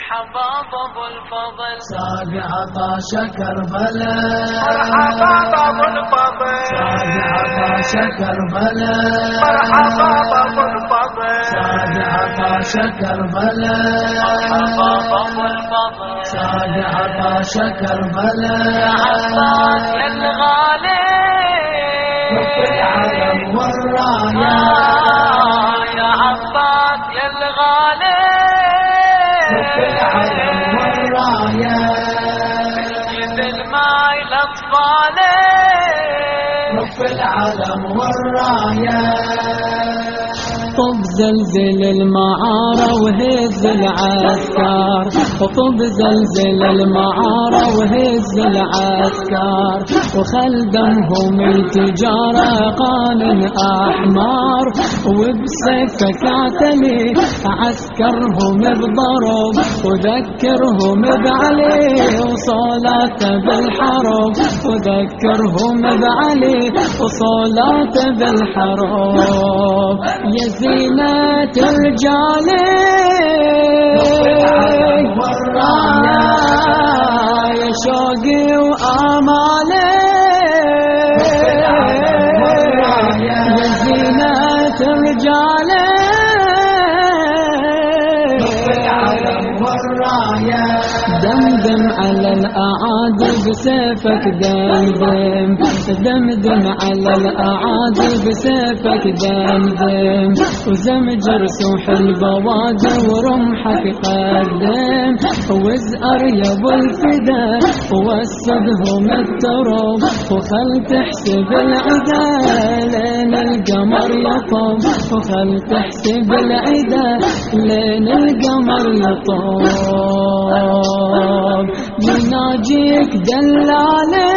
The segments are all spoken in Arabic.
مرحبا بابو الفضل ساق عطاش كربلاء مرحبا بابو الفضل ساق عطاش كربلاء مرحبا بابو الفضل ساق عطاش كربلاء مرحبا بابو الفضل ساق عطاش كربلاء يا عباس يا الغالي رب العالم والراية يا عباس يا الغالي رب العالم والراية مثل الماي الاطفالي رب العالم والراية طب زلزل المعارة وهز العسكر طب زلزل المعارة وهز العسكر وخل دمهم التجارة قانون أحمر وبسيفك اعتلي عسكرهم بضرب وذكرهم بعلي وصلاته بالحرب وذكرهم بعلي وصلاته بالحرب يا زينة الرجال يا شوقي وآمالي يا زينة الرجال دمدم على الأعادي بسيفك دمدم دمدم على الأعادي بسيفك دمدم وزمجر سوح البوادي ورمحك قدم وازأر يا ابو الفدا ووسدهم التراب وخل تحسب العدا لين القمر يطب وخل تحسب العدا لين القمر يطب يناجيك دلالي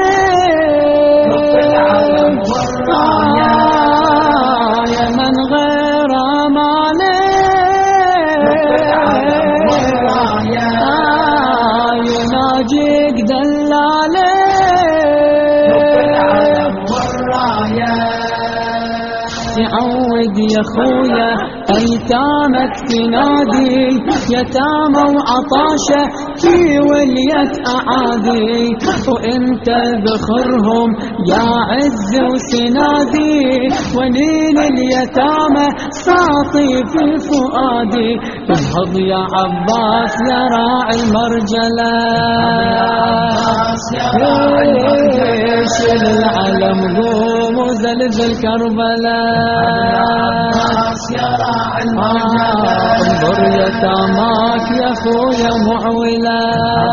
يا من غير امالي يناجيك دلالي تعود يا خويا ايتامك تنادي يتامى وعطاشه في ولية اعادي وانت ذخرهم يا عز وسنادي ونين اليتامى ساطي في فؤادي انهض يا عباس يا راعي المرجله شيل العلم قوم وزلزل كربلاء انظر يتاماك يا خويا معولا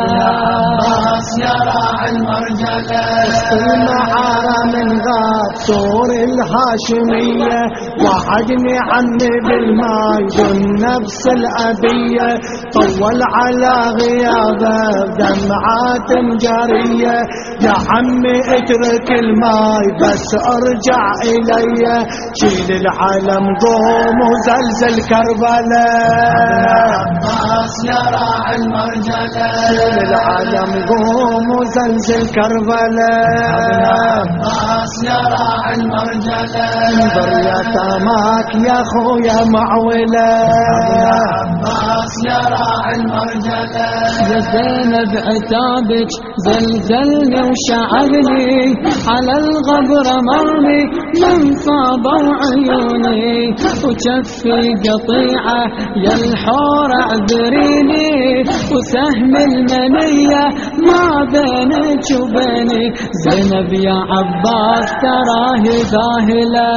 يا راعي المرجلة المعارة من غاب طور الهاشمية وعدني عمي بالماي والنفس الأبية طول على غيابه دمعات جارية يا عمي اترك الماي بس ارجع الي شيل العالم قوم وزلزل كربلاء عباس يا راعي المرجلة شيل العالم قوم وزلزل كربلاء عباس يا راعي المرجلة انظر يتاماك يا خويا معولة عباس يا راعي المرجلة يا زينب عتابك زلزلني وشعلني على الغبر مرمي من صابوا عيوني وجفي قطيعة يا الحور اعذريني وسهم المنية ما بينك وبيني زينب يا عباس تراه ذاهلة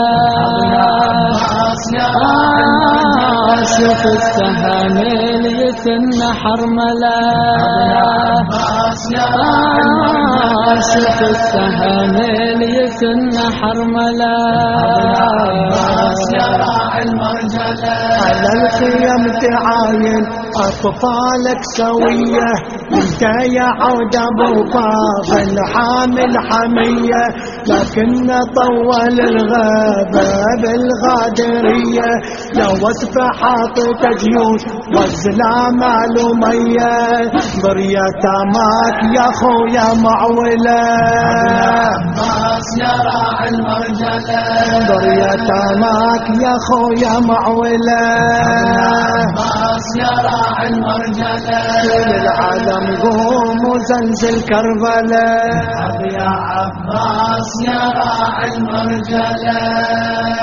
شوف السهم اللي يسن حرملة شوف السهم اللي يسن حرملة على الخيم تعاين أطفالك سوية انت يا عود ابو فاضل حامل حمية لكن طول الغابة بالغادرية يا وصف حاطت جيوش غزل ولا مال ومية ضر يتاماك يا خويا معولة عباس يا راعي المرجلة ضر يتاماك يا خويا معولة عباس يا راعي المرجلة للعالم قوم وزلزل كربلاء يا عباس يا راعي المرجلة